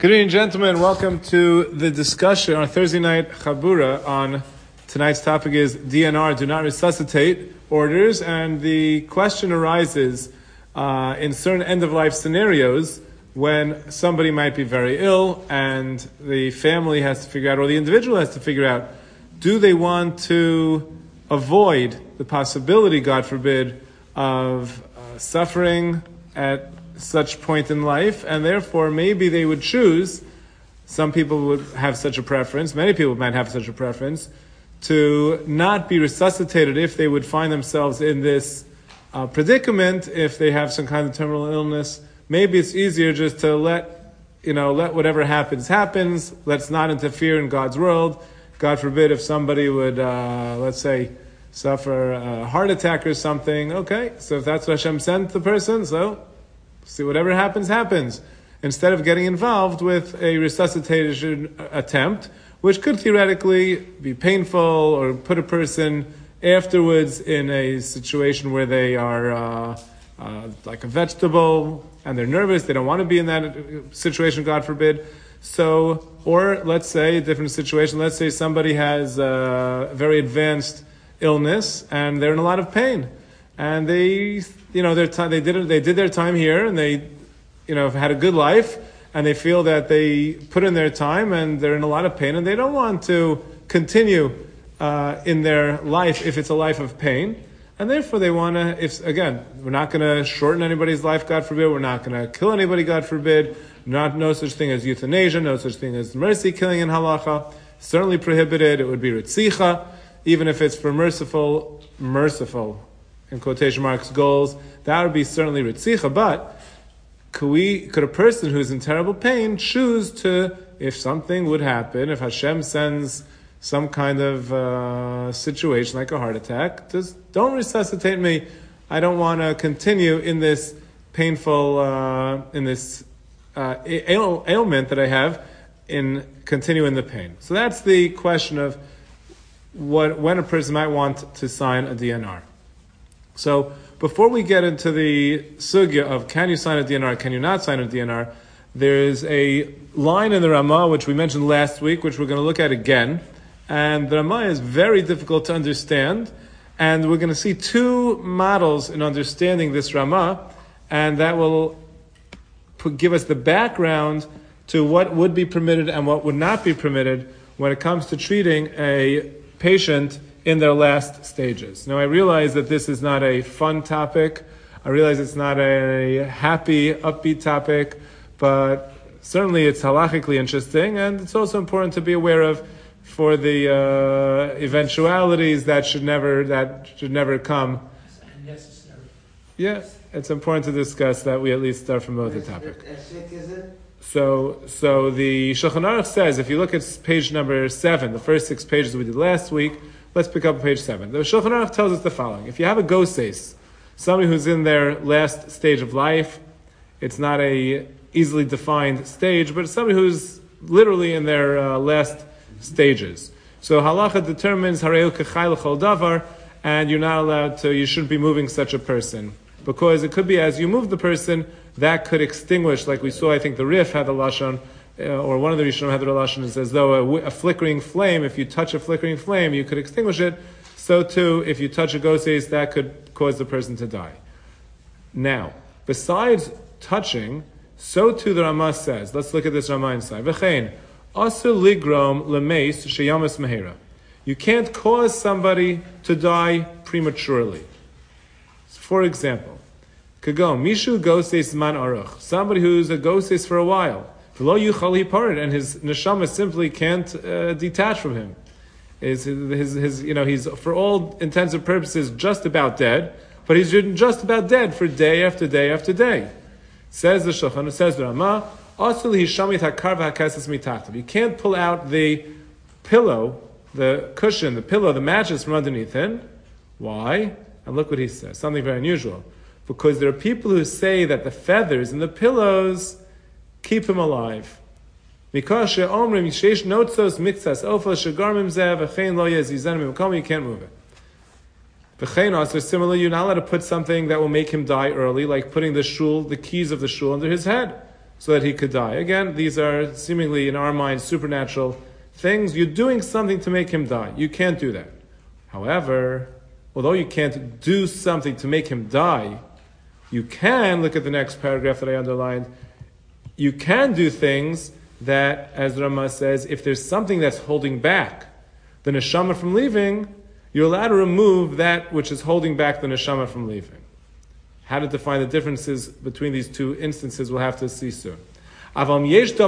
Good evening, gentlemen. Welcome to the discussion, our Thursday night Chabura on tonight's topic is DNR, do not resuscitate orders. And the question arises in certain end-of-life scenarios when somebody might be very ill and the family has to figure out, or the individual has to figure out, do they want to avoid the possibility, God forbid, of suffering at such point in life, and therefore maybe they would choose, some people would have such a preference, many people might have such a preference, to not be resuscitated if they would find themselves in this predicament, if they have some kind of terminal illness. Maybe it's easier just to let whatever happens, let's not interfere in God's world. God forbid if somebody would, let's say, suffer a heart attack or something, okay, so if that's what Hashem sent the person, so see, whatever happens. Instead of getting involved with a resuscitation attempt, which could theoretically be painful or put a person afterwards in a situation where they are like a vegetable and they're nervous, they don't want to be in that situation, God forbid. So, or let's say a different situation, let's say somebody has a very advanced illness and they're in a lot of pain. And they did their time here, and they, have had a good life, and they feel that they put in their time, and they're in a lot of pain, and they don't want to continue in their life if it's a life of pain, and therefore they want to. We're not going to shorten anybody's life, God forbid. We're not going to kill anybody, God forbid. No such thing as euthanasia, no such thing as mercy killing in halacha. Certainly prohibited. It would be ritzicha, even if it's for merciful. In quotation marks, goals, that would be certainly ritzicha. But could a person who's in terrible pain choose to, if something would happen, if Hashem sends some kind of situation like a heart attack, just don't resuscitate me. I don't want to continue in this painful, ailment that I have, in continuing the pain. So that's the question of when a person might want to sign a DNR. So before we get into the sugya of can you sign a DNR, can you not sign a DNR, there is a line in the Ramah which we mentioned last week, which we're going to look at again. And the Ramah is very difficult to understand. And we're going to see two models in understanding this Ramah. And that will give us the background to what would be permitted and what would not be permitted when it comes to treating a patient in their last stages. Now, I realize that this is not a fun topic. I realize it's not a happy, upbeat topic, but certainly it's halachically interesting, and it's also important to be aware of for the eventualities that should never come. Necessary. Yeah, it's important to discuss that we at least start from the topic. So the Shulchan Aruch says, if you look at page number 7, the first 6 pages we did last week, let's pick up page 7. The Shulchan Aruch tells us the following. If you have a goses, somebody who's in their last stage of life, it's not a easily defined stage, but it's somebody who's literally in their last stages. So halacha determines hareu k'chai l'chol davar, and you're not allowed to, you shouldn't be moving such a person. Because it could be as you move the person, that could extinguish, like we saw, I think the Rif had the Lashon, or one of the Rishonim had the Lashon, is as though a flickering flame, if you touch a flickering flame, you could extinguish it. So too, if you touch a goses, that could cause the person to die. Now, besides touching, so too the Ramah says, let's look at this Ramah inside. V'chein, asur ligrom lemeis sheyamas mehera. You can't cause somebody to die prematurely. For example, kago mishu goses man aruch, somebody who's a goses for a while. V'lo yuchal hiparid, and his neshama simply can't detach from him. He's for all intents and purposes just about dead, but he's just about dead for day after day after day. Says the Shulchan, says the Ramah, asul hishamit hakar v'hakesses mitachtav. You can't pull out the pillow, the cushion, the pillow, the mattress from underneath him. Why? And look what he says, something very unusual. Because there are people who say that the feathers in the pillows keep him alive. You can't move it. Similarly, you're not allowed to put something that will make him die early, like putting the keys of the shul under his head. so that he could die. Again, these are seemingly, in our minds, supernatural things. You're doing something to make him die. You can't do that. However, although you can't do something to make him die, you can, look at the next paragraph that I underlined, you can do things that, as Rama says, if there's something that's holding back the neshama from leaving, you're allowed to remove that which is holding back the neshama from leaving. How to define the differences between these two instances we'll have to see soon. Really,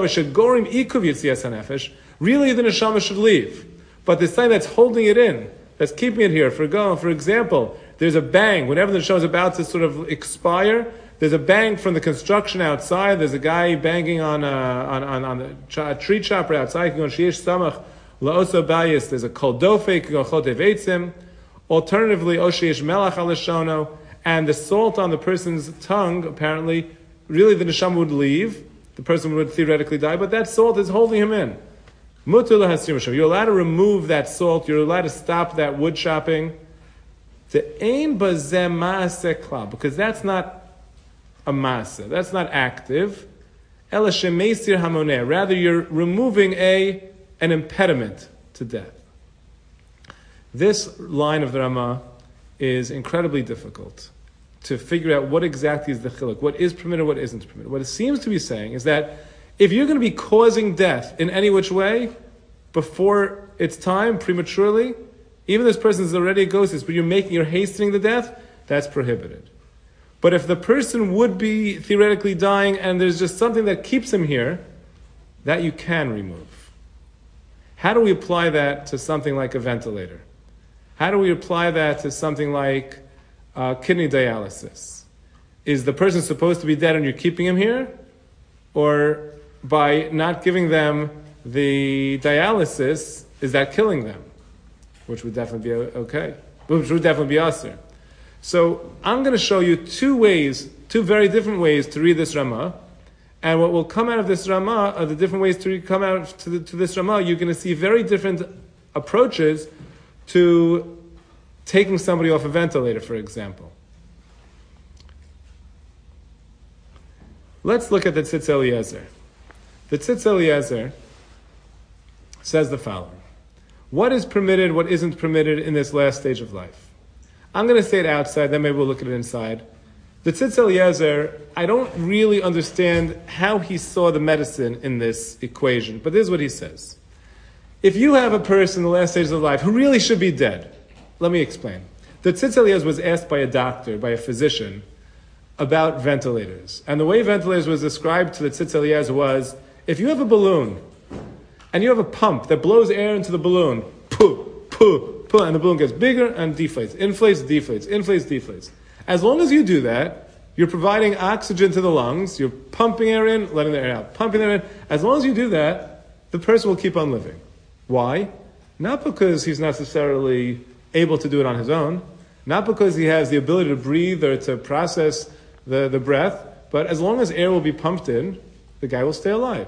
the neshama should leave. But there's something that's holding it in, that's keeping it here. For example, there's a bang. Whenever the neshama is about to sort of expire, there's a bang from the construction outside. There's a guy banging on the tree chopper outside. There's a kol dofek, alternatively, osheyesh melach al leshono, and the salt on the person's tongue, apparently, really the neshama would leave. The person would theoretically die, but that salt is holding him in. You're allowed to remove that salt. You're allowed to stop that wood chopping. Because that's not a masa. That's not active. Rather, you're removing an impediment to death. This line of the Rama is incredibly difficult to figure out what exactly is the chiluk, what is permitted, what isn't permitted. What it seems to be saying is that if you're going to be causing death in any which way before its time, prematurely, even this person is already a ghost, but you're hastening the death, that's prohibited. But if the person would be theoretically dying and there's just something that keeps him here, that you can remove. How do we apply that to something like a ventilator? How do we apply that to something like kidney dialysis? Is the person supposed to be dead and you're keeping him here? Or by not giving them the dialysis, is that killing them? Which would definitely be okay. Which would definitely be usher. So I'm going to show you two very different ways to read this Rama. And what will come out of this Rama, the different ways to come out to this Rama, you're going to see very different approaches to taking somebody off a ventilator, for example. Let's look at the Tzitz Eliezer. The Tzitz Eliezer says the following. What is permitted, what isn't permitted in this last stage of life? I'm going to say it outside, then maybe we'll look at it inside. The Tzitz Eliezer, I don't really understand how he saw the medicine in this equation, but this is what he says. If you have a person in the last stages of life who really should be dead, let me explain. The Tzitz Eliezer was asked by a doctor, by a physician, about ventilators. And the way ventilators was described to the Tzitz Eliezer was, if you have a balloon, and you have a pump that blows air into the balloon, puh, and the balloon gets bigger and deflates, inflates, deflates. As long as you do that, you're providing oxygen to the lungs, you're pumping air in, letting the air out, pumping air in. As long as you do that, the person will keep on living. Why? Not because he's necessarily able to do it on his own, not because he has the ability to breathe or to process the breath, but as long as air will be pumped in, the guy will stay alive.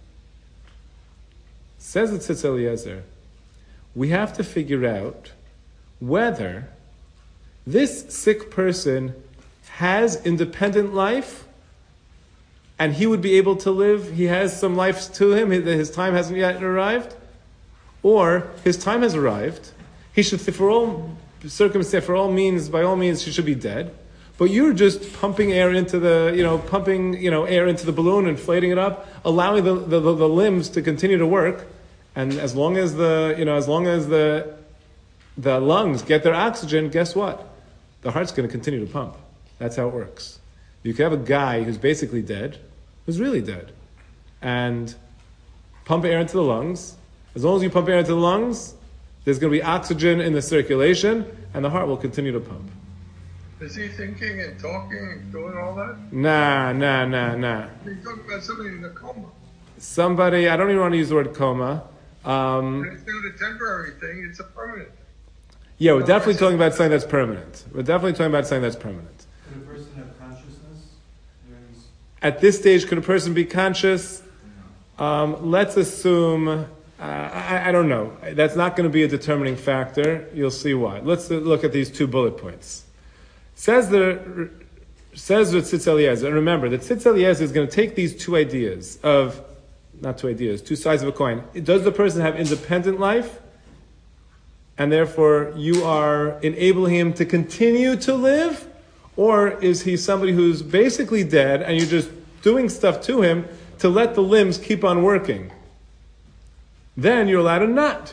Says the Tzitz Eliezer, we have to figure out whether this sick person has independent life and he would be able to live, he has some life to him, his time hasn't yet arrived, or his time has arrived, he should, for all circumstances, by all means, he should be dead, but you're just pumping air into the, air into the balloon, inflating it up, allowing the limbs to continue to work. And as long as the lungs get their oxygen, guess what? The heart's going to continue to pump. That's how it works. You can have a guy who's basically dead, who's really dead, and pump air into the lungs. As long as you pump air into the lungs, there's going to be oxygen in the circulation, and the heart will continue to pump. Is he thinking and talking and doing all that? Nah. He's talking about somebody in a coma. Somebody, I don't even want to use the word coma. It's not a temporary thing, it's a permanent thing. Yeah, we're definitely talking about something that's permanent. Could a person have consciousness? At this stage, could a person be conscious? Let's assume, I don't know. That's not going to be a determining factor. You'll see why. Let's look at these 2 bullet points. Says the says the Tzitz Eliezer, and remember, the Tzitz Eliezer is going to take these two sides of a coin. Does the person have independent life? And therefore, you are enabling him to continue to live? Or is he somebody who's basically dead, and you're just doing stuff to him to let the limbs keep on working? Then you're allowed to not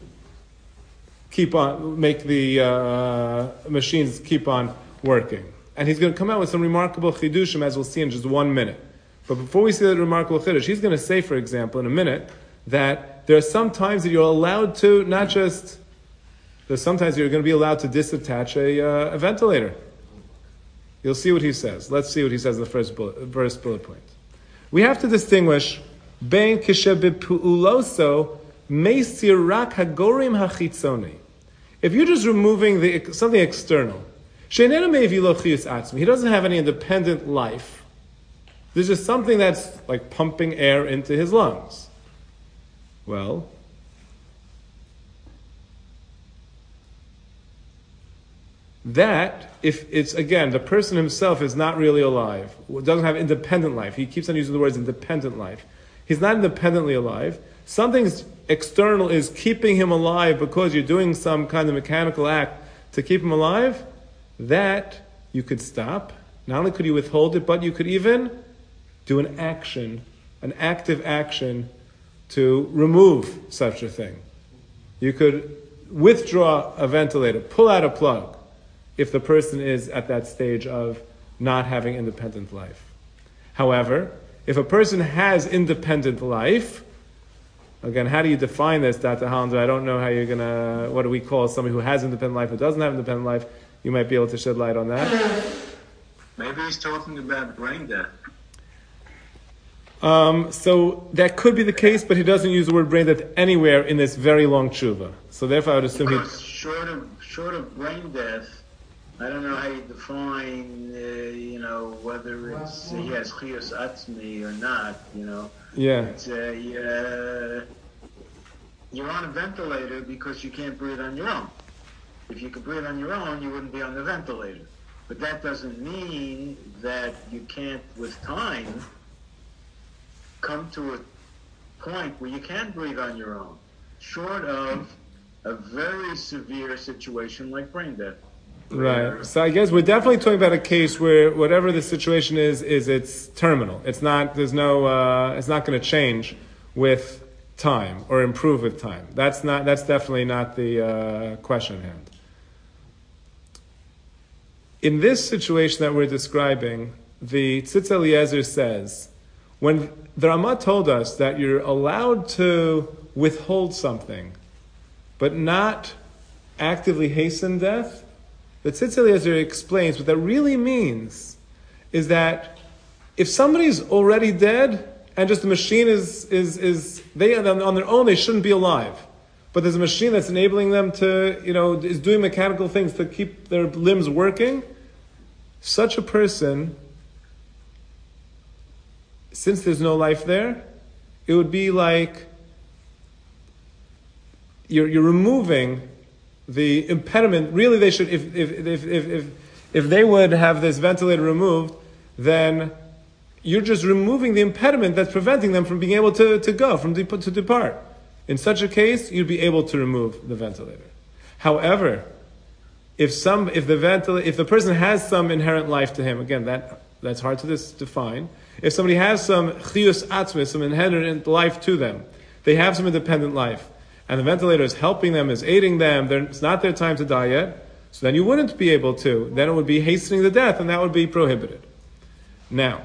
make the machines keep on working. And he's going to come out with some remarkable chidushim, as we'll see in just 1 minute. But before we see that remarkable chidush, he's going to say, for example, in a minute, that there are some times that you're allowed to there's sometimes you're going to be allowed to disattach a ventilator. You'll see what he says. Let's see what he says in the first bullet point. We have to distinguish bein kishebepu'uloso meisir rak hagorim hachitzoni. If you're just removing something external, he doesn't have any independent life. There's just something that's like pumping air into his lungs. Well, that, if it's, again, the person himself is not really alive, doesn't have independent life. He keeps on using the words independent life. He's not independently alive. Something external is keeping him alive because you're doing some kind of mechanical act to keep him alive. That you could stop. Not only could you withhold it, but you could even do an active action to remove such a thing. You could withdraw a ventilator, pull out a plug, if the person is at that stage of not having independent life. However, if a person has independent life, again, how do you define this, Dr. Hollander? I don't know how you're going to, what do we call somebody who has independent life or doesn't have independent life? You might be able to shed light on that. Maybe he's talking about brain death. So that could be the case, but he doesn't use the word brain death anywhere in this very long tshuva. So therefore I would assume because short of brain death, I don't know how you define, whether it's he has chiyus atzmi or not, Yeah. It's, you're on a ventilator because you can't breathe on your own. If you could breathe on your own, you wouldn't be on the ventilator. But that doesn't mean that you can't, with time, come to a point where you can breathe on your own, short of a very severe situation like brain death. Right. So I guess we're definitely talking about a case where whatever the situation is it's terminal. It's not. It's not going to change with time or improve with time. That's definitely not the question at hand. In this situation that we're describing, the Tzitz Eliezer says, when the Ramah told us that you're allowed to withhold something, but not actively hasten death, the Tzitz Eliezer explains what that really means is that if somebody's already dead and just the machine is they on their own, they shouldn't be alive. But there's a machine that's enabling them to, is doing mechanical things to keep their limbs working. Such a person, since there's no life there, it would be like you're removing the impediment. Really, they should, if they would have this ventilator removed, then you're just removing the impediment that's preventing them from being able to depart. In such a case, you'd be able to remove the ventilator. However, if the person has some inherent life to him, again, that's hard to define. If somebody has some chiyus atzmis, some inherent life to them, they have some independent life, and the ventilator is helping them, is aiding them, it's not their time to die yet, so then you wouldn't be able to. Then it would be hastening the death, and that would be prohibited. Now,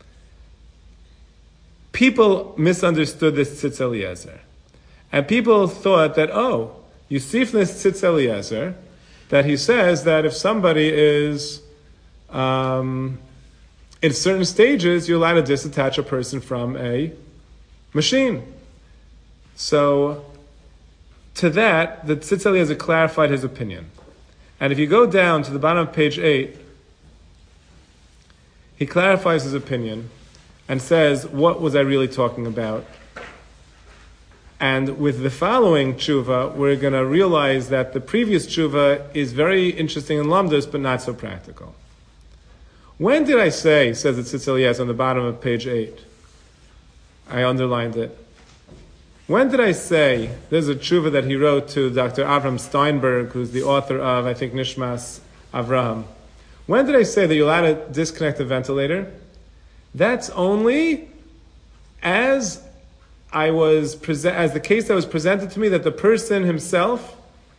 people misunderstood this Tzitz Eliezer. And people thought that, you see from this Tzitz Eliezer that he says that if somebody is in certain stages, you're allowed to disattach a person from a machine. So, to that, the Tzitz Eliezer clarified his opinion. And if you go down to the bottom of page 8, he clarifies his opinion and says, what was I really talking about? And with the following tshuva, we're going to realize that the previous tshuva is very interesting in lamdas, but not so practical. When did I say, says the Tzitz Eliezer on the bottom of page 8? I underlined it. When did I say, there's a tshuva that he wrote to Dr. Avram Steinberg, who's the author of, I think, Nishmas Avraham. When did I say that you're allowed to disconnect the ventilator? That's only as the case that was presented to me, that the person himself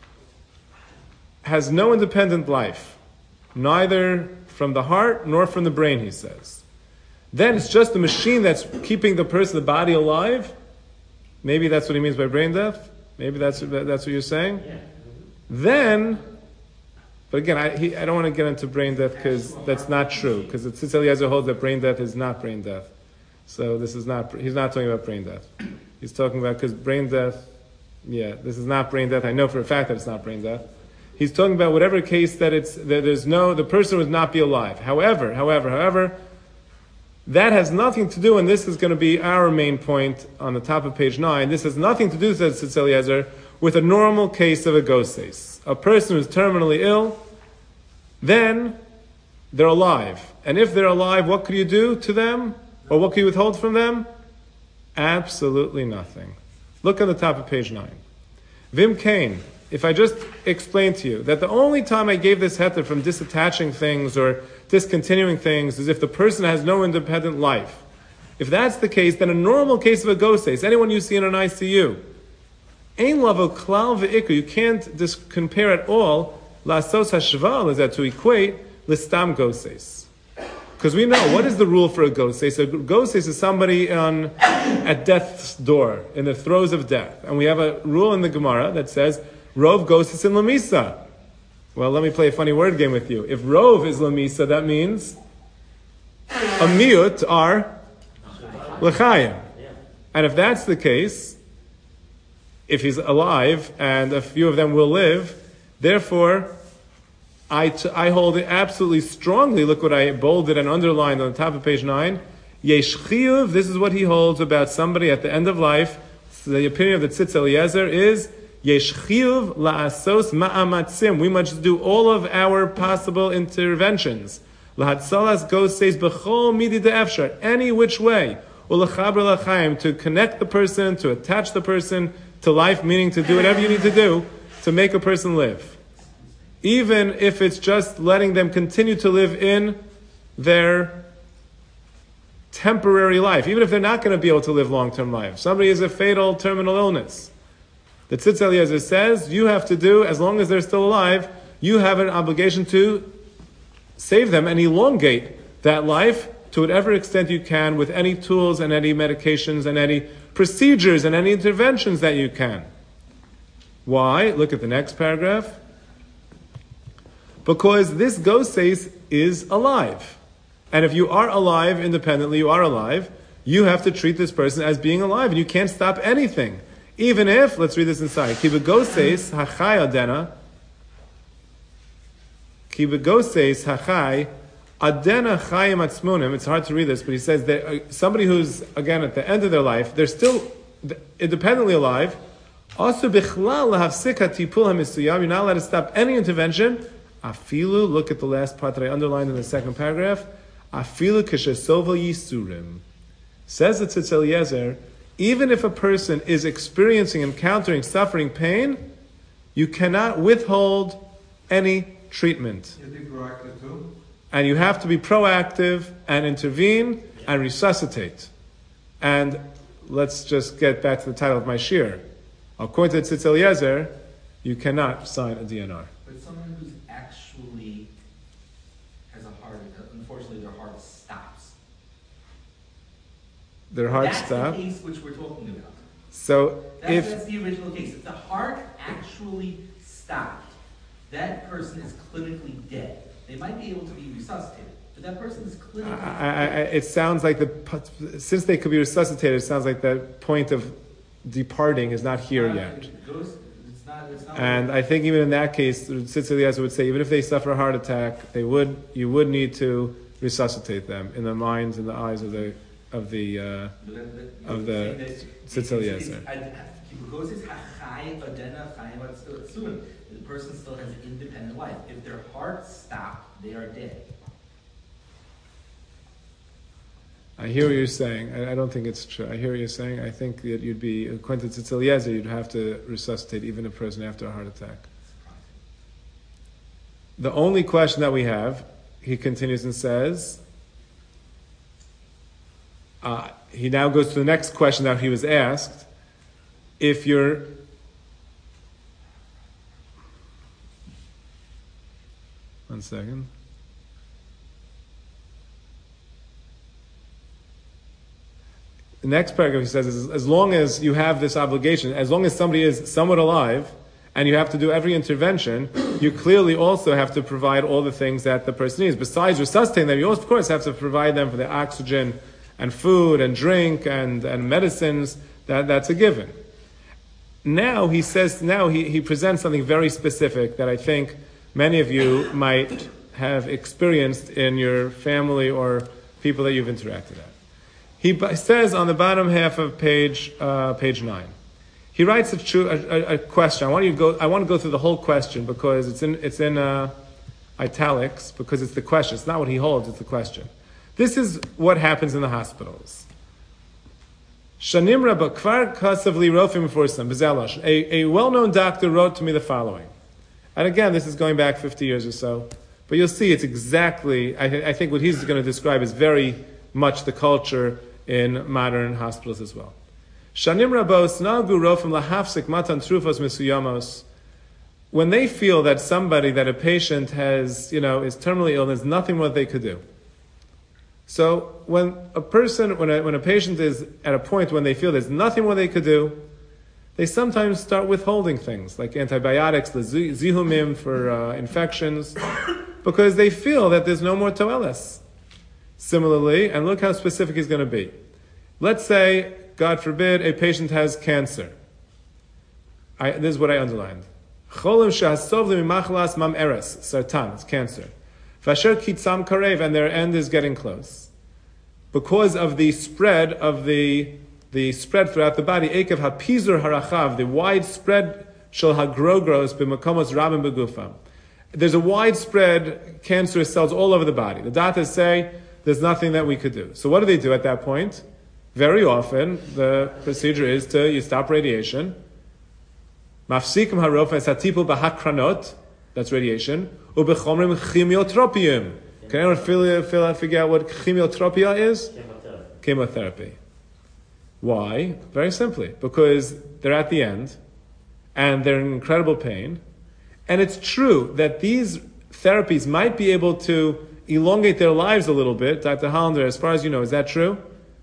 has no independent life, neither from the heart nor from the brain, he says. Then it's just the machine that's keeping the person, the body alive. Maybe that's what he means by brain death. Maybe that's what you're saying. Yeah. Then, but again, I don't want to get into brain death because that's not true. Because the Tzitz Eliezer holds that brain death is not brain death. So he's not talking about brain death. He's talking about, because brain death, this is not brain death. I know for a fact that it's not brain death. He's talking about whatever case that the person would not be alive. However, that has nothing to do, and this is going to be our main point on the top of page 9, this has nothing to do, says Tzitz Eliezer, with a normal case of a goses. A person who's terminally ill, then they're alive. And if they're alive, what could you do to them? Or what could you withhold from them? Absolutely nothing. Look at the top of page 9. Vim Kane, if I just explain to you that the only time I gave this heter from disattaching things or discontinuing things is if the person has no independent life. If that's the case, then a normal case of a goses, anyone you see in an ICU, ein lavo klal ve'ikr, you can't compare at all, la'asos hashval, is that to equate, listam goses. Because we know, what is the rule for a goses? A goses is somebody at death's door, in the throes of death. And we have a rule in the Gemara that says, Rov goses in lamisa. Well, let me play a funny word game with you. If Rov is lamisa, that means a miut are l'chayim. And if that's the case, if he's alive, and a few of them will live, therefore, I hold it absolutely strongly. Look what I bolded and underlined on the top of page 9. Yesh chiyuv, this is what he holds about somebody at the end of life. So the opinion of the Tzitz Eliezer is, Yesh chiyuv la'asos ma'amatzim. We must do all of our possible interventions. Lahatzalas goses b'chol midi de'efshar, any which way. U'lechaber l'chaim, to connect the person, to attach the person to life, meaning to do whatever you need to do to make a person live. Even if it's just letting them continue to live in their temporary life, even if they're not going to be able to live long-term life. Somebody has a fatal terminal illness. The Tzitz Eliezer says, you have to do, as long as they're still alive, you have an obligation to save them and elongate that life to whatever extent you can with any tools and any medications and any procedures and any interventions that you can. Why? Look at the next paragraph. Because this goses is alive. And if you are alive independently, you are alive, you have to treat this person as being alive, and you can't stop anything. Even if, let's read this inside, ki begoses hachai adena, ki begoses hachai adena chayim atzmonim, it's hard to read this, but he says that somebody who's, again, at the end of their life, they're still independently alive, also bichlal lahavsik hatipul hamisuyam, you're not allowed to stop any intervention. Afilu, look at the last part that I underlined in the second paragraph. Afilu k'shesova yisurim. Says the Tzitz Eliezer, even if a person is experiencing, encountering, suffering pain, you cannot withhold any treatment. You have to be proactive too? And you have to be proactive and intervene and resuscitate. And let's just get back to the title of my shir. According to the Tzitz Eliezer, you cannot sign a DNR. But someone who's actually has a heart, unfortunately their heart stops. Their heart That's stops. the case which we're talking about. So That's the original case. If the heart actually stopped, that person is clinically dead. They might be able to be resuscitated, but that person is clinically dead. It sounds like since they could be resuscitated, it sounds like the point of departing is not here yet. It's not And I think even in that case, Tzitz Eliezer would say, even if they suffer a heart attack, you would need to resuscitate them in the minds and the eyes of the Tzitz Eliezer. The person still has independent life. If their heart stopped, they are dead. I hear what you're saying. I don't think it's true. I hear what you're saying. I think that you'd be, according to Tzitz Eliezer, you'd have to resuscitate even a person after a heart attack. The only question that we have, he continues and says, he now goes to the next question that he was asked. If you're... One second. The next paragraph he says is, as long as you have this obligation, as long as somebody is somewhat alive, and you have to do every intervention, you clearly also have to provide all the things that the person needs. Besides resuscitating them, you also, of course, have to provide them for the oxygen and food and drink and medicines. That's a given. Now he says, he presents something very specific that I think many of you might have experienced in your family or people that you've interacted with. He says on the bottom half of page 9, he writes a question. I want to go through the whole question because it's in italics because it's the question. It's not what he holds, it's the question. This is what happens in the hospitals. Shanim Rabba Kvar Kasav Li Rofim Forsam Bezelosh. A well-known doctor wrote to me the following. And again, this is going back 50 years or so. But you'll see it's exactly, I think what he's going to describe is very much the culture in modern hospitals as well. Shanim Rabos Nagu Rofim Lahafsik Matan Trufos Misuyamos. When they feel that a patient has, is terminally ill, there's nothing more they could do. So when a patient is at a point when they feel there's nothing more they could do, they sometimes start withholding things like antibiotics, the zihumim for infections, because they feel that there's no more toeles. Similarly, and look how specific he's going to be. Let's say, God forbid, a patient has cancer. This is what I underlined. Cholim shehasovlim mimachlas mam eres, sartan, it's cancer. Vasher kitzam karev, and their end is getting close. Because of the spread spread throughout the body, ekev hapizur harachav, the widespread shel hagrogros b'makomos rabim begufam. There's a widespread cancerous cells all over the body. The doctors say there's nothing that we could do. So what do they do at that point? Very often, the procedure is you stop radiation. Mafsikim harofa es hatipul b'hakranot, that's radiation. Ubechomrim chemiotropium. Can anyone figure out what chemiotropia is? Chemotherapy. Why? Very simply. Because they're at the end, and they're in incredible pain. And it's true that these therapies might be able to elongate their lives a little bit. Dr. Hollander, as far as you know, is that true?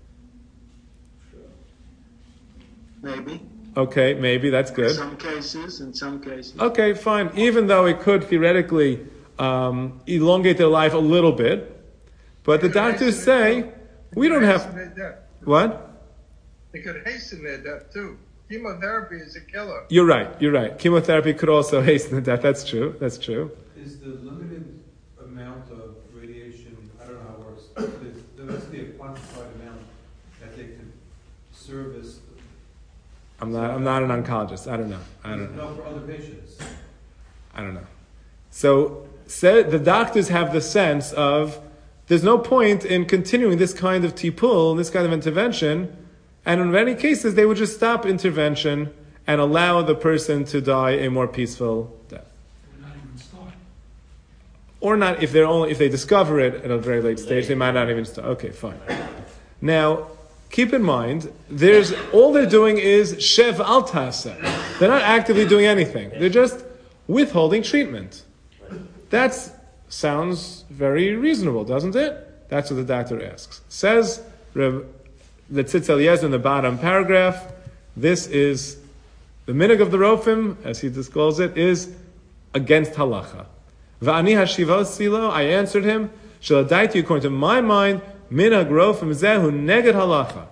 Maybe. Okay, maybe, that's good. In some cases. Okay, fine. Even though it could theoretically elongate their life a little bit, but the doctors say, we don't have... What? It could hasten their death too. Chemotherapy is a killer. You're right. Chemotherapy could also hasten the death. That's true. Is the limited amount of radiation, I don't know how it works, there must be a quantified amount that they could service. I'm not an oncologist. I don't know. No, for other patients. I don't know. So the doctors have the sense of there's no point in continuing this kind of tipul, this kind of intervention, and in many cases they would just stop intervention and allow the person to die a more peaceful death. Or not even start. Or not if they discover it at a very late stage, they might not even start. Okay, fine. Now, keep in mind, all they're doing is shev al tasa. They're not actively doing anything. They're just withholding treatment. That sounds very reasonable, doesn't it? That's what the doctor asks. Says the Tzitz Eliezer in the bottom paragraph, this is the minhag of the Rofim, as he calls it, is against halacha. Va'ani hashivos silo, I answered him, shaladaiti, according to my mind, minhag Rofim zehu neged halacha.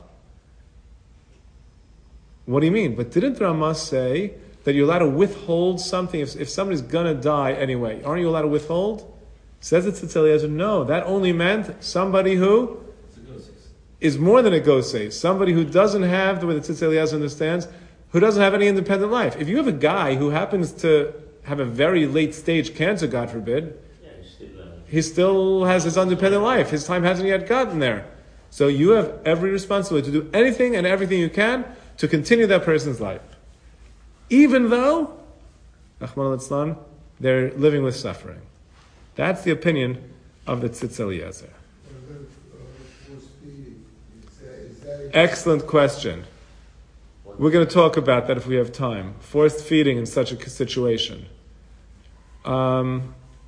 What do you mean? But didn't Ramah say that you're allowed to withhold something if somebody's going to die anyway? Aren't you allowed to withhold? Says it Tzitz Eliezer, no, that only meant somebody who is more than a gosei, somebody who doesn't have, the way the Tzitz Eliezer understands, who doesn't have any independent life. If you have a guy who happens to have a very late stage cancer, God forbid, he still has his independent life. His time hasn't yet gotten there. So you have every responsibility to do anything and everything you can to continue that person's life. Even though, Rahman al-Islam, they're living with suffering. That's the opinion of the Tzitz Eliezer. Excellent question. We're going to talk about that if we have time. Forced feeding in such a situation. We're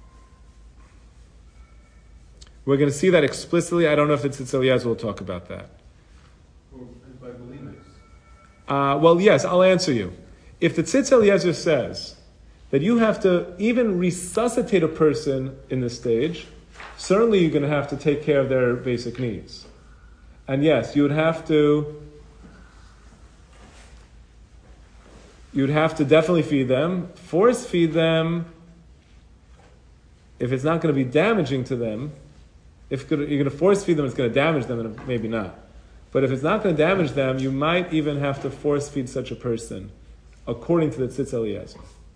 going to see that explicitly. I don't know if the Tzitz Eliezer will talk about that. Or by bulimics. Well, yes, I'll answer you. If the Tzitz Eliezer says that you have to even resuscitate a person in this stage, certainly you're going to have to take care of their basic needs. And yes, you'd have to definitely feed them, force feed them. If it's not going to be damaging to them, if you're going to force feed them, it's going to damage them, and maybe not. But if it's not going to damage them, you might even have to force feed such a person, according to the Tzitz Eliezer.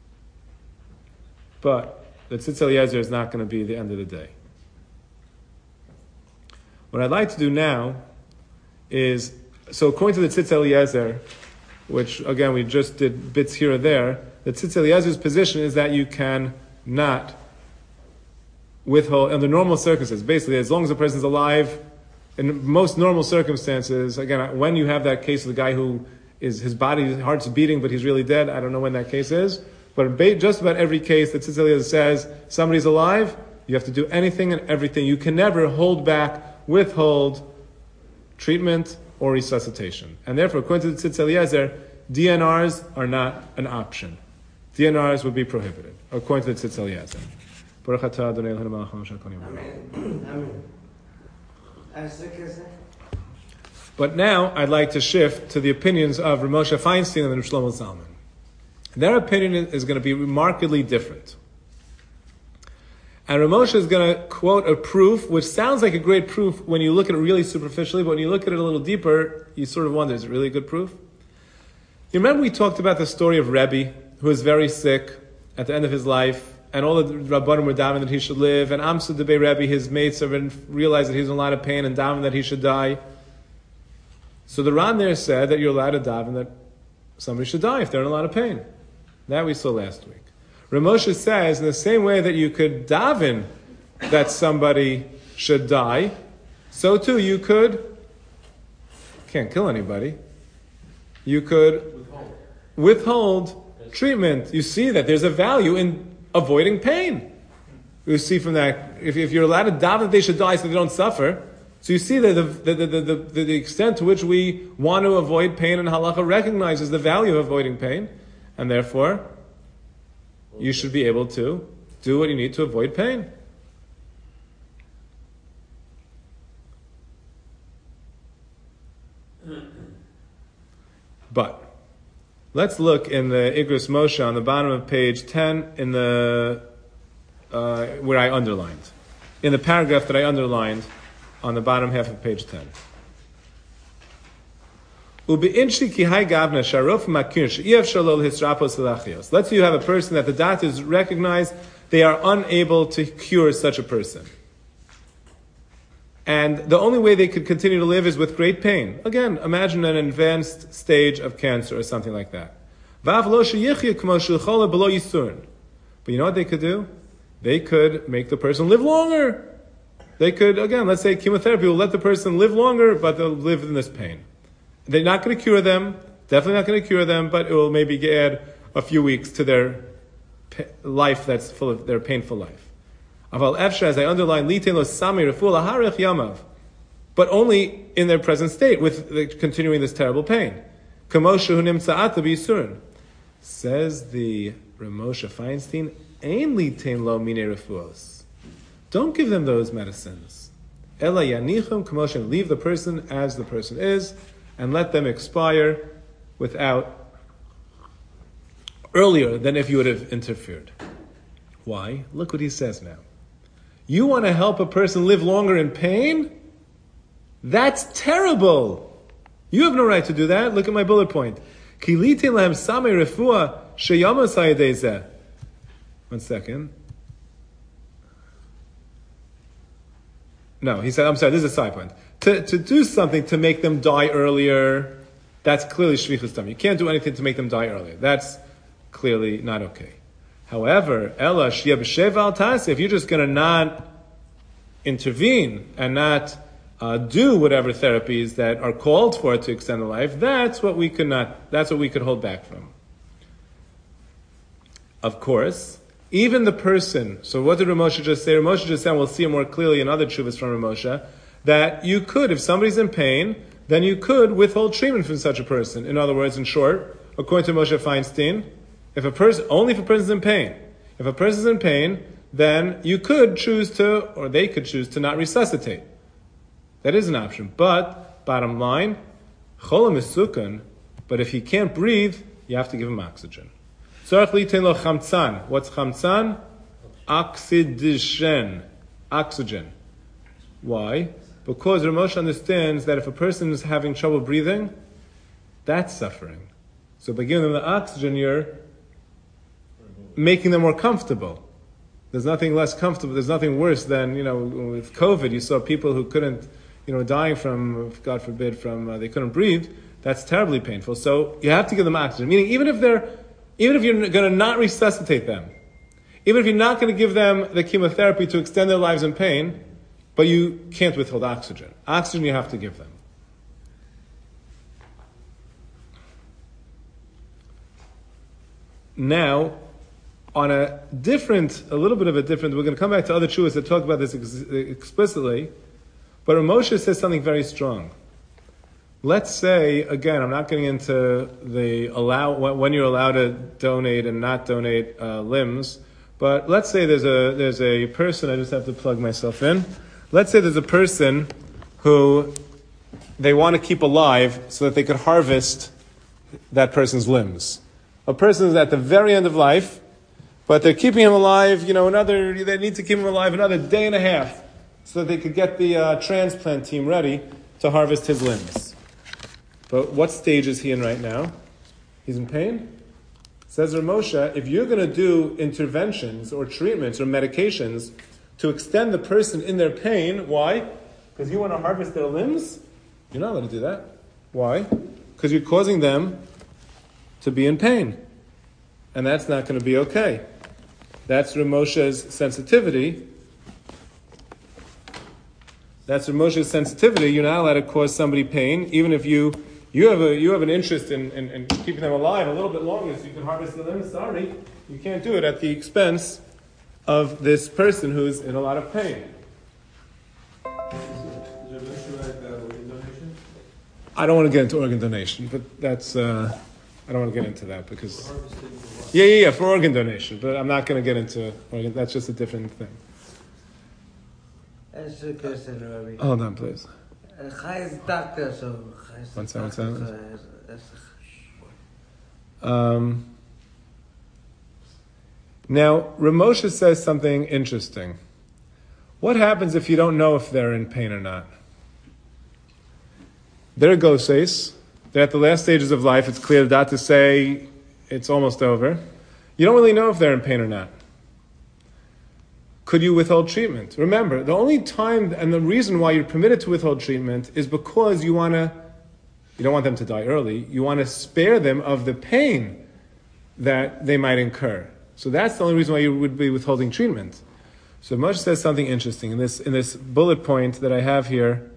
But the Tzitz Eliezer is not going to be the end of the day. What I'd like to do now is, so according to the Tzitz Eliezer, which again we just did bits here or there, the Tzitz Eliezer's position is that you can not withhold, under normal circumstances, basically as long as the person's alive, in most normal circumstances, again, when you have that case of the guy who is, his body, heart's beating, but he's really dead, I don't know when that case is, but just about every case that Tzitz Eliezer says, somebody's alive, you have to do anything and everything. You can never hold back, withhold treatment or resuscitation. And therefore, according to the Tzitz Eliezer, DNRs are not an option. DNRs would be prohibited, according to the Tzitz Eliezer. But now I'd like to shift to the opinions of Rav Moshe Feinstein and Rav Shlomo Zalman. Their opinion is going to be remarkably different. And Rav Moshe is going to quote a proof, which sounds like a great proof when you look at it really superficially, but when you look at it a little deeper, you sort of wonder, is it really a good proof? You remember we talked about the story of Rebbe, who was very sick at the end of his life, and all the Rabbanim were davening that he should live, and Amsud Debei Rebbe, his maidservant, realized that he was in a lot of pain and davening that he should die. So the Ran there said that you're allowed to daven that somebody should die if they're in a lot of pain. That we saw last week. Rav Moshe says, in the same way that you could daven that somebody should die, so too you can't kill anybody, you could withhold treatment. You see that there's a value in avoiding pain. You see from that, if you're allowed to daven that they should die so they don't suffer, so you see that the extent to which we want to avoid pain, and halacha recognizes the value of avoiding pain, and therefore you should be able to do what you need to avoid pain. But let's look in the Igros Moshe on the bottom of page 10 in the where I underlined, in the paragraph that I underlined on the bottom half of page 10. Let's say you have a person that the doctors recognize they are unable to cure such a person. And the only way they could continue to live is with great pain. Again, imagine an advanced stage of cancer or something like that. But you know what they could do? They could make the person live longer. They could, again, let's say chemotherapy will let the person live longer, but they'll live in this pain. They're not going to cure them, definitely not going to cure them, but it will maybe add a few weeks to their life that's full of their painful life. Aval efsha, as I underline, liten lo sami refuah laharech yamav, but only in their present state, with continuing this terrible pain. Kamosha hu nimtza'at b'yisurin. Says the Rav Moshe Feinstein, ein liten lo mine refuos. Don't give them those medicines. Ela yanichum kamosha, leave the person as the person is, and let them expire earlier than if you would have interfered. Why? Look what he says now. You want to help a person live longer in pain? That's terrible. You have no right to do that. Look at my bullet point. One second. No, he said, I'm sorry, this is a side point. to do something to make them die earlier, that's clearly shvichus dam. You can't do anything to make them die earlier. That's clearly not okay. However, ella shia b'sheva al ta'aseh, if you're just going to not intervene and not do whatever therapies that are called for to extend the life, that's what we could hold back from. Of course, even the person, so what did Ramosha just say? Ramosha just said, we'll see it more clearly in other tshuvas from Ramosha, that you could, if somebody's in pain, then you could withhold treatment from such a person. In other words, in short, according to Moshe Feinstein, only if a person's in pain. If a person's in pain, then you could choose to, or they could choose to not resuscitate. That is an option. But, bottom line, cholam is sukkun, but if he can't breathe, you have to give him oxygen. Tzarech li'tein lo chamtzan. What's chamtzan? Oxygen. Oxygen. Why? Because Ramosh understands that if a person is having trouble breathing, that's suffering. So by giving them the oxygen, you're making them more comfortable. There's nothing less comfortable. There's nothing worse than, with COVID, you saw people who couldn't, dying from, God forbid, they couldn't breathe. That's terribly painful. So you have to give them oxygen. Meaning, even if you're going to not resuscitate them, even if you're not going to give them the chemotherapy to extend their lives in pain, but you can't withhold oxygen. Oxygen you have to give them. Now, on a little bit of a different, we're going to come back to other tshuvas that talk about this explicitly, but Moshe says something very strong. Let's say, again, I'm not getting into when you're allowed to donate and not donate limbs, but let's say there's a person, I just have to plug myself in. Let's say there's a person who they want to keep alive so that they could harvest that person's limbs. A person is at the very end of life, but they're keeping him alive, they need to keep him alive another day and a half so that they could get the transplant team ready to harvest his limbs. But what stage is he in right now? He's in pain? Says Rav Moshe, if you're going to do interventions or treatments or medications to extend the person in their pain, why? Because you want to harvest their limbs? You're not allowed to do that. Why? Because you're causing them to be in pain. And that's not going to be okay. That's Rav Moshe's sensitivity. That's Rav Moshe's sensitivity. You're not allowed to cause somebody pain, even if you have an interest in keeping them alive a little bit longer so you can harvest the limbs. Sorry, you can't do it at the expense of this person who's in a lot of pain. Is there an issue like organ donation? I don't want to get into organ donation, but that's I don't want to get into that because yeah, for organ donation, but I'm not going to get into organ. That's just a different thing. That's a question, Rabbi. Hold on, please. Chai is doctor, so One second. Now, Ramosha says something interesting. What happens if you don't know if they're in pain or not? They're goses. They're at the last stages of life. It's clear that to say it's almost over. You don't really know if they're in pain or not. Could you withhold treatment? Remember, the only time and the reason why you're permitted to withhold treatment is because you don't want them to die early. You want to spare them of the pain that they might incur. So that's the only reason why you would be withholding treatment. So Moshe says something interesting in this bullet point that I have here.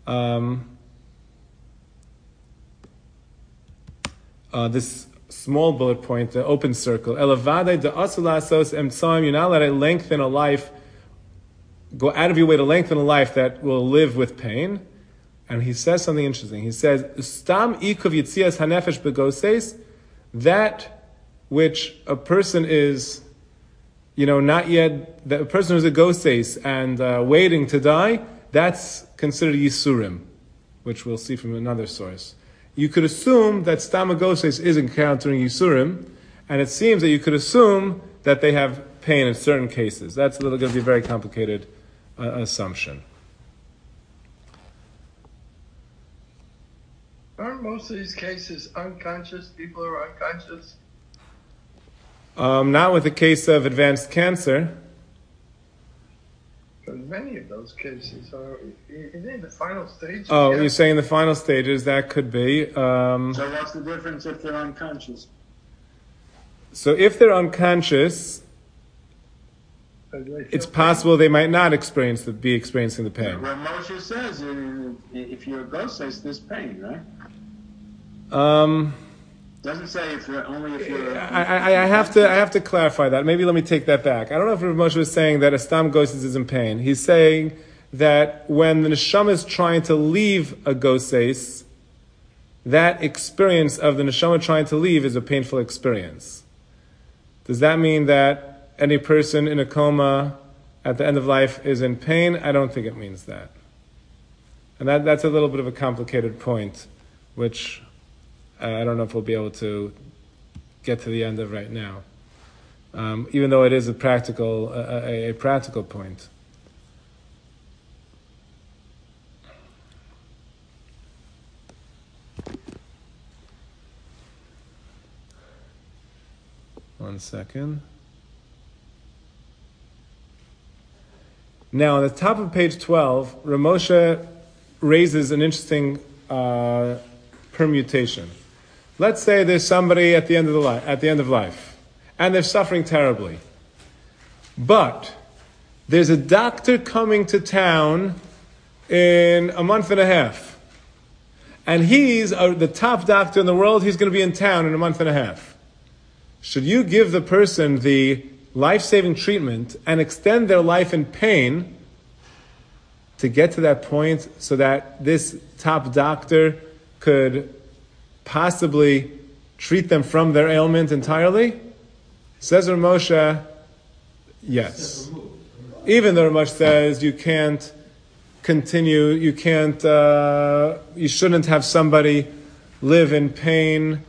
This small bullet point, the open circle. Elavade de asulasos emtsaim. You're not allowed to lengthen a life, go out of your way to lengthen a life that will live with pain. And he says something interesting. He says, "Stam ikuv yitzias hanefesh begoses," that which a person is, not yet, that a person who's a goses and waiting to die, that's considered yisurim, which we'll see from another source. You could assume that stam goses is encountering yisurim, and it seems that you could assume that they have pain in certain cases. That's going to be a very complicated assumption. Aren't most of these cases unconscious? People are unconscious. Not with the case of advanced cancer. many of those cases. So is it in the final stage? Oh, Yeah. you're saying the final stages, that could be. So what's the difference if they're unconscious? So if they're unconscious, it's possible they might not be experiencing the pain. Well, Moshe says if you're a ghost, there's pain, right? Doesn't say if you're I have to clarify that. Maybe let me take that back. I don't know if Rav Moshe was saying that a stam ghost is in pain. He's saying that when the neshama is trying to leave a ghost, that experience of the neshama trying to leave is a painful experience. Does that mean that any person in a coma at the end of life is in pain? I don't think it means that. And that's a little bit of a complicated point, which I don't know if we'll be able to get to the end of right now, even though it is a practical point. One second. Now, on the top of page 12, Ramosha raises an interesting permutation. Let's say there's somebody at the end of life, and they're suffering terribly. But there's a doctor coming to town in a month and a half, and he's the top doctor in the world. He's going to be in town in a month and a half. Should you give the person the life-saving treatment and extend their life in pain to get to that point so that this top doctor could possibly treat them from their ailment entirely? Says Rav Moshe, yes. Even though Rav Moshe says you can't continue, you shouldn't have somebody live in pain.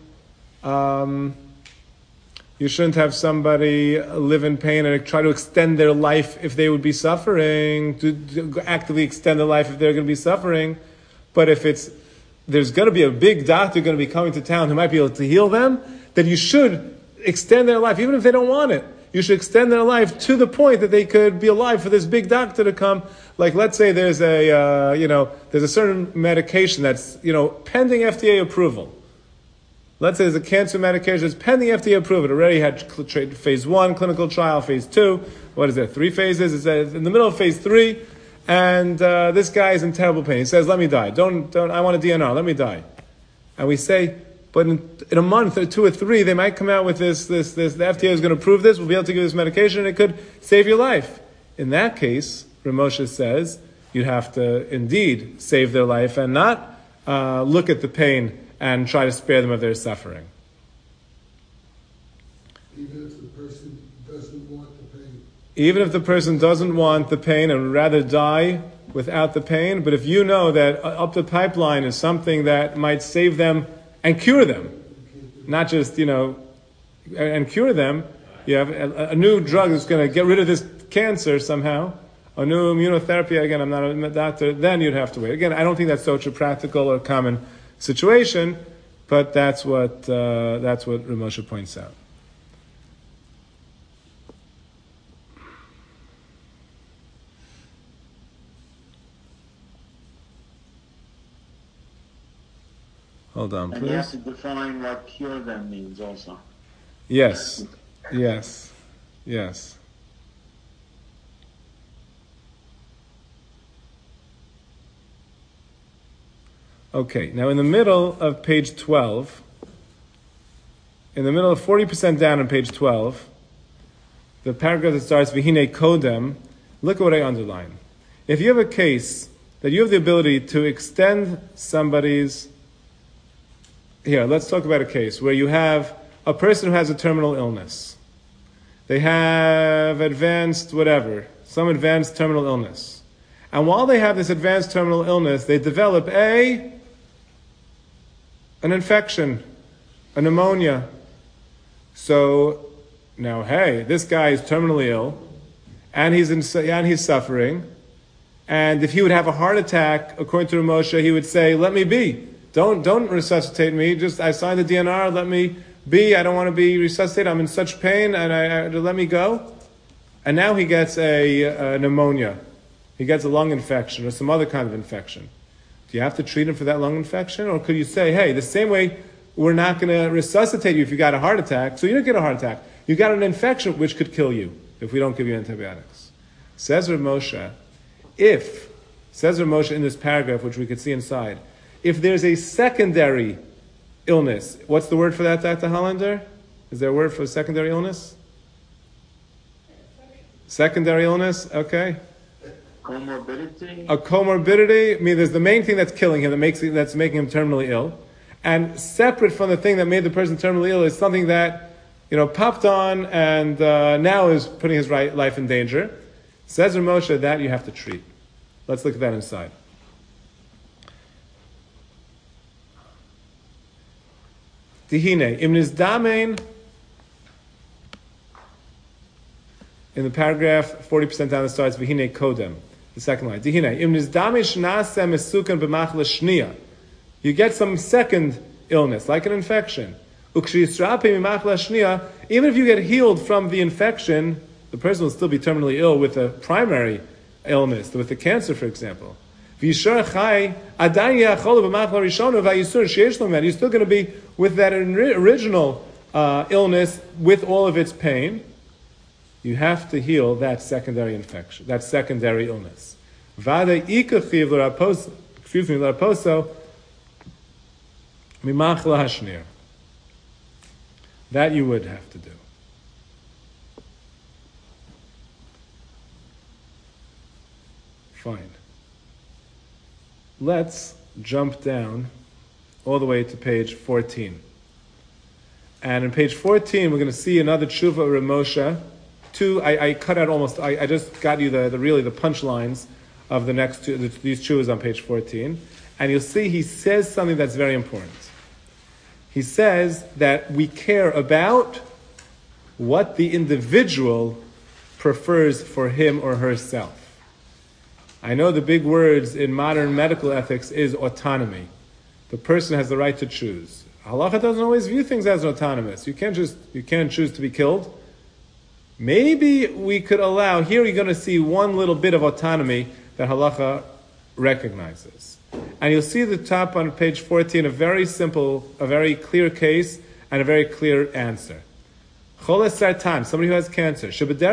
You shouldn't have somebody live in pain and try to extend their life if they would be suffering, to actively extend their life if they're going to be suffering. But if there's going to be a big doctor going to be coming to town who might be able to heal them, then you should extend their life, even if they don't want it. You should extend their life to the point that they could be alive for this big doctor to come. Like, let's say there's there's a certain medication that's, pending FDA approval. Let's say there's a cancer medication that's pending FDA approval. It already had phase 1 clinical trial, phase 2. What is there? 3 phases? It's in the middle of phase 3, and this guy is in terrible pain. He says, "Let me die. Don't. I want a DNR. Let me die." And we say, "But in a month or 2 or 3, they might come out with this. The FDA is going to approve this. We'll be able to give this medication, and it could save your life." In that case, Rav Moshe says you'd have to indeed save their life and not look at the pain and try to spare them of their suffering. Even if the person doesn't want the pain. Even if the person doesn't want the pain and would rather die without the pain, but if you know that up the pipeline is something that might save them and cure them, not just, and cure them, you have a new drug that's going to get rid of this cancer somehow, a new immunotherapy, again, I'm not a doctor, then you'd have to wait. Again, I don't think that's such a practical or common situation, but that's what Rav Moshe points out. Hold on, please. And you have to define what cure them means also. Yes. Okay, now in the middle of page 12, in the middle of 40% down on page 12, the paragraph that starts, V'hinei kodem, look at what I underline. If you have a case that you have the ability to extend somebody's... Here, let's talk about a case where you have a person who has a terminal illness. They have some advanced terminal illness. And while they have this advanced terminal illness, they develop an infection, a pneumonia. So now, this guy is terminally ill, and he's suffering. And if he would have a heart attack, according to Rav Moshe, he would say, "Let me be. Don't resuscitate me. Just I signed the DNR. Let me be. I don't want to be resuscitated. I'm in such pain, and I let me go." And now he gets a pneumonia, he gets a lung infection or some other kind of infection. Do you have to treat him for that lung infection? Or could you say, hey, the same way we're not going to resuscitate you if you got a heart attack, so you didn't get a heart attack. You got an infection which could kill you if we don't give you antibiotics. Says Rav Moshe, says Rav Moshe in this paragraph, which we could see inside, if there's a secondary illness, what's the word for that, Dr. Hollander? Is there a word for secondary illness? Secondary illness, okay. Comorbidity? A comorbidity, I mean, there's the main thing that's killing him, that's making him terminally ill. And separate from the thing that made the person terminally ill is something that, popped on and now is putting his life in danger. Says Rav Moshe, that you have to treat. Let's look at that inside. Dihine, im nizdamein, in the paragraph, 40% down it starts, Vihine kodem, the second line. Dihine, im nizdamein shnasem esukan b'machla shniya. You get some second illness, like an infection. Even if you get healed from the infection, the person will still be terminally ill with a primary illness, with the cancer, for example. You're still going to be with that original illness with all of its pain. You have to heal that secondary infection, that secondary illness. That you would have to do. Fine. Let's jump down all the way to page 14. And in page 14, we're going to see another tshuva of Rav Moshe. I cut out almost, I just got you the punchlines of the next two, these chuvas on page 14. And you'll see he says something that's very important. He says that we care about what the individual prefers for him or herself. I know the big words in modern medical ethics is autonomy. The person has the right to choose. Halacha doesn't always view things as autonomous. You can't choose to be killed. Maybe we could allow, here you're going to see one little bit of autonomy that halacha recognizes. And you'll see the top on page 14, a very simple, a very clear case, and a very clear answer. Choles sartan, somebody who has cancer.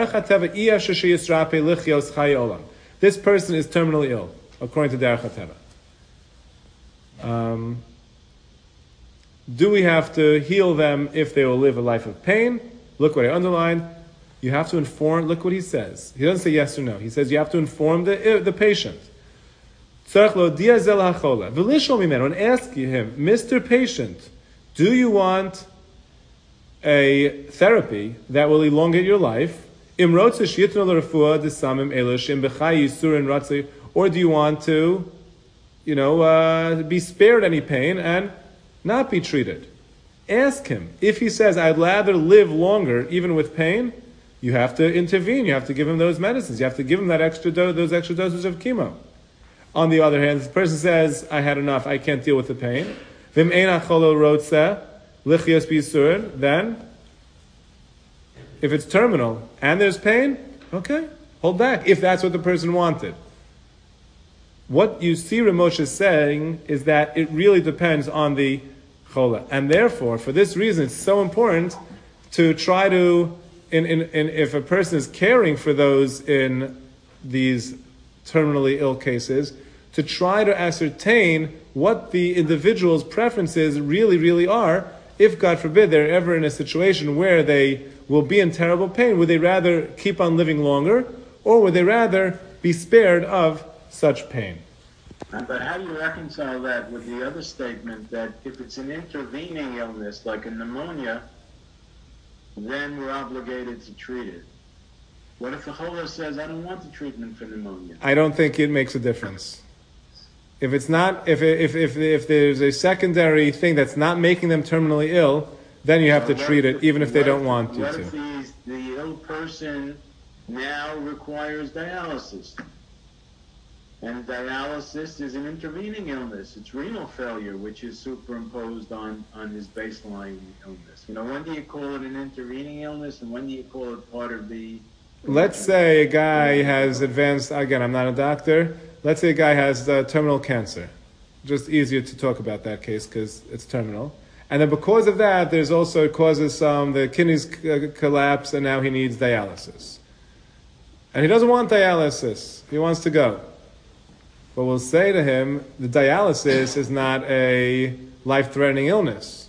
This person is terminally ill, according to Derech HaTeva. Do we have to heal them if they will live a life of pain? Look what I underlined. You have to inform, look what he says. He doesn't say yes or no. He says you have to inform the patient. And ask him, Mr. Patient, do you want a therapy that will elongate your life? Or do you want to, be spared any pain and not be treated? Ask him. If he says, I'd rather live longer, even with pain, you have to intervene. You have to give him those medicines. You have to give him that those extra doses of chemo. On the other hand, if the person says, I had enough, I can't deal with the pain, then, if it's terminal and there's pain, okay, hold back, if that's what the person wanted. What you see Rav Moshe saying is that it really depends on the chola. And therefore, for this reason, it's so important to try to, if a person is caring for those in these terminally ill cases, to try to ascertain what the individual's preferences really, really are. If, God forbid, they're ever in a situation where they will be in terrible pain, would they rather keep on living longer, or would they rather be spared of such pain? But how do you reconcile that with the other statement that if it's an intervening illness, like a pneumonia, then we're obligated to treat it? What if the chola says, I don't want the treatment for pneumonia? I don't think it makes a difference. If it's not, if there's a secondary thing that's not making them terminally ill, then you have to treat it, even if they don't want you to. What if the ill person now requires dialysis? And dialysis is an intervening illness. It's renal failure, which is superimposed on his baseline illness. When do you call it an intervening illness, and when do you call it part of the let's say a guy has advanced, again, I'm not a doctor, let's say a guy has terminal cancer. Just easier to talk about that case because it's terminal. And then because of that, there's also, it causes the kidneys collapse and now he needs dialysis. And he doesn't want dialysis. He wants to go. But we'll say to him, the dialysis is not a life-threatening illness.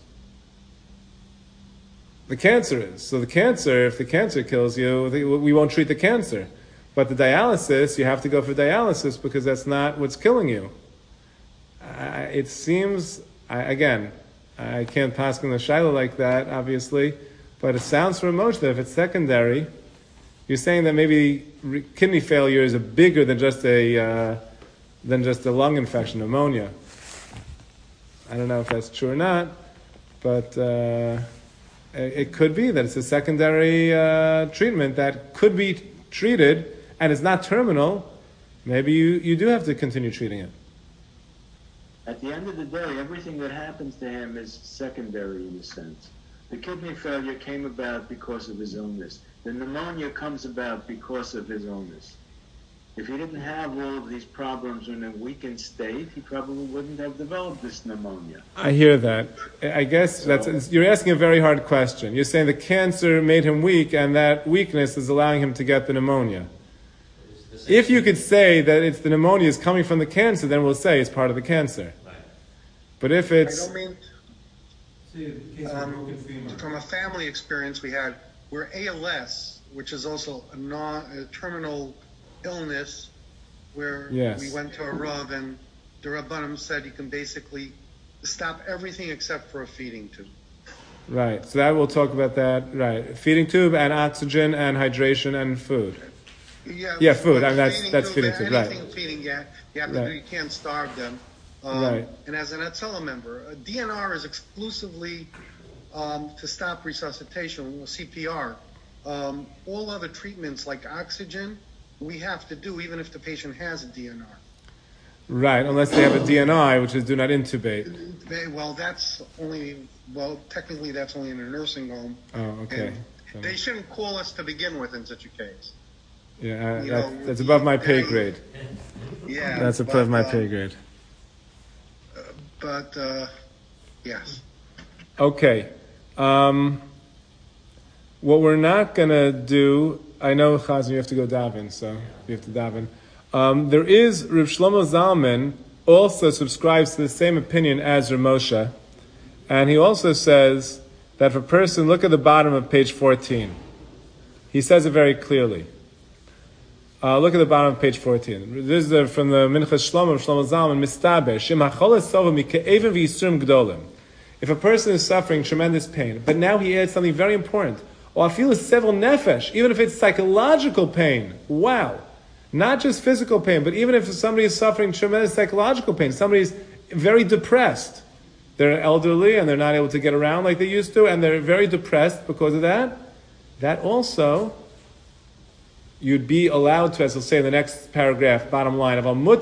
The cancer is. So the cancer, if the cancer kills you, we won't treat the cancer. But the dialysis, you have to go for dialysis because that's not what's killing you. It seems, again, I can't pass on the shaila like that, obviously, but it sounds from Moshe that if it's secondary, you're saying that maybe kidney failure is bigger than just a lung infection, pneumonia. I don't know if that's true or not, but it could be that it's a secondary treatment that could be treated and it's not terminal. Maybe you do have to continue treating it. At the end of the day, everything that happens to him is secondary in a sense. The kidney failure came about because of his illness. The pneumonia comes about because of his illness. If he didn't have all of these problems in a weakened state, he probably wouldn't have developed this pneumonia. I hear that. I guess you're asking a very hard question. You're saying the cancer made him weak, and that weakness is allowing him to get the pneumonia. If you could say that it's the pneumonia is coming from the cancer, then we'll say it's part of the cancer. Right. But if it's... I don't mean... See, the case of broken femur. From a family experience we had, where ALS, which is also a terminal illness, where Yes. we went to a Rav and the Rabbanim said you can basically stop everything except for a feeding tube. Right, so that we'll talk about that. Right, feeding tube and oxygen and hydration and food. Yeah, food. I mean, that's feeding tube, right? Anything feeding, you have to do. You can't starve them. Right. And as an Atzela member, a DNR is exclusively to stop resuscitation, CPR. All other treatments like oxygen, we have to do even if the patient has a DNR. Right, unless they have a DNI, which is do not intubate. Technically that's only in a nursing home. Oh, okay. And they shouldn't call us to begin with in such a case. Yeah, that's above my pay grade. Yeah, that's above my pay grade. Yes. Okay. What we're not going to do, I know, Chazan, you have to go daven, so you have to daven. There is, Rav Shlomo Zalman also subscribes to the same opinion as Rav Moshe, and he also says that if a person, look at the bottom of page 14, he says it very clearly. Look at the bottom of page 14. This is from the Minchas Shlomo Zalman, Mistaber, Shem ha'choles sova mike'evim v'yisurim gdolim. If a person is suffering tremendous pain, but now he adds something very important, or afilu sevel nefesh, even if it's psychological pain, wow. Not just physical pain, but even if somebody is suffering tremendous psychological pain, somebody is very depressed, they're elderly and they're not able to get around like they used to, and they're very depressed because of that, that also... you'd be allowed to, as we'll say in the next paragraph, bottom line,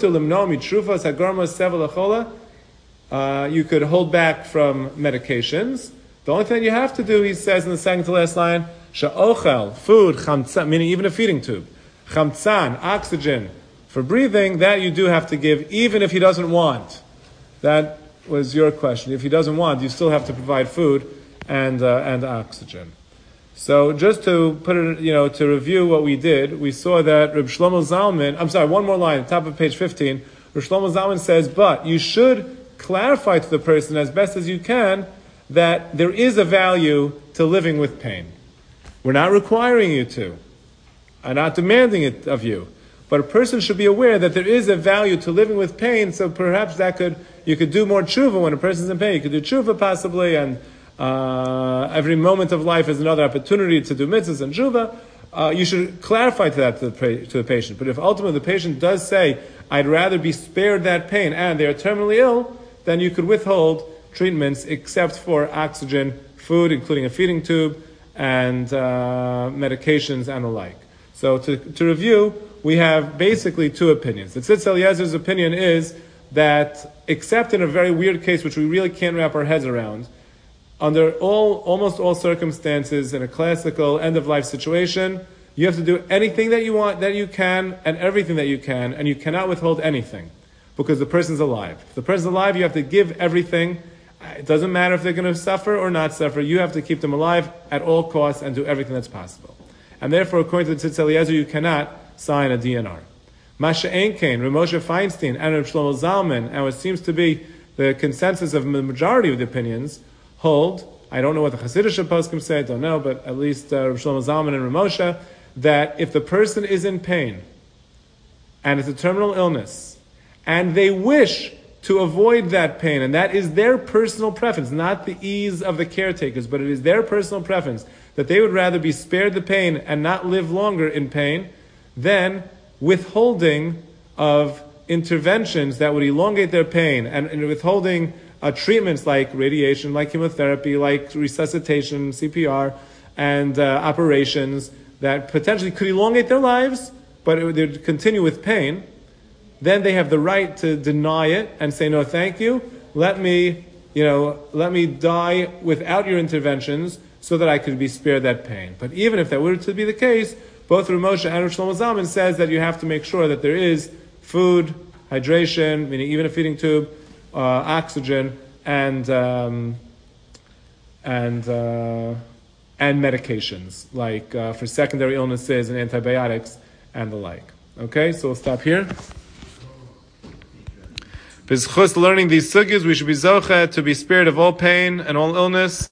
you could hold back from medications. The only thing you have to do, he says in the second to last line, sha'ochel, food, chamtzan, meaning even a feeding tube, chamtzan, oxygen, for breathing, that you do have to give, even if he doesn't want. That was your question. If he doesn't want, you still have to provide food and oxygen. So just to put it, to review what we did, we saw that Reb Shlomo Zalman, one more line, top of page 15, Reb Shlomo Zalman says, but you should clarify to the person as best as you can that there is a value to living with pain. We're not requiring you to. I'm not demanding it of you. But a person should be aware that there is a value to living with pain, so perhaps you could do more tshuva when a person's in pain. You could do tshuva possibly, and every moment of life is another opportunity to do mitzvahs and tshuva. You should clarify to the patient. But if ultimately the patient does say, I'd rather be spared that pain, and they are terminally ill, then you could withhold treatments except for oxygen, food, including a feeding tube, and medications and the like. So to review, we have basically two opinions. The Tzitz Eliezer's opinion is that, except in a very weird case which we really can't wrap our heads around, under almost all circumstances in a classical end-of-life situation, You have to do anything that you want, that you can, and everything that you can, and you cannot withhold anything, because the person's alive. If the person's alive, you have to give everything. It doesn't matter if they're going to suffer or not suffer. You have to keep them alive at all costs and do everything that's possible. And therefore, according to the Tzitz Eliezer, you cannot sign a DNR. Masha Einkein, Rav Moshe Feinstein, and Rav Shlomo Zalman, and what seems to be the consensus of the majority of the opinions, hold, I don't know what the Hasidic poskim say, I don't know, but at least Rav Shlomo Zalman and Rav Moshe, that if the person is in pain, and it's a terminal illness, and they wish to avoid that pain, and that is their personal preference, not the ease of the caretakers, but it is their personal preference, that they would rather be spared the pain and not live longer in pain, than withholding of interventions that would elongate their pain, and withholding treatments like radiation, like chemotherapy, like resuscitation, CPR, and operations that potentially could elongate their lives, but they would continue with pain. Then they have the right to deny it and say, no, thank you. Let me die without your interventions so that I could be spared that pain. But even if that were to be the case, both Rav Moshe and Rav Shlomo Zalman says that you have to make sure that there is food, hydration, meaning even a feeding tube, oxygen, and medications, like for secondary illnesses and antibiotics and the like. Okay, so we'll stop here. B'zchus learning these sugyas, we should be zocheh to be spared of all pain and all illness.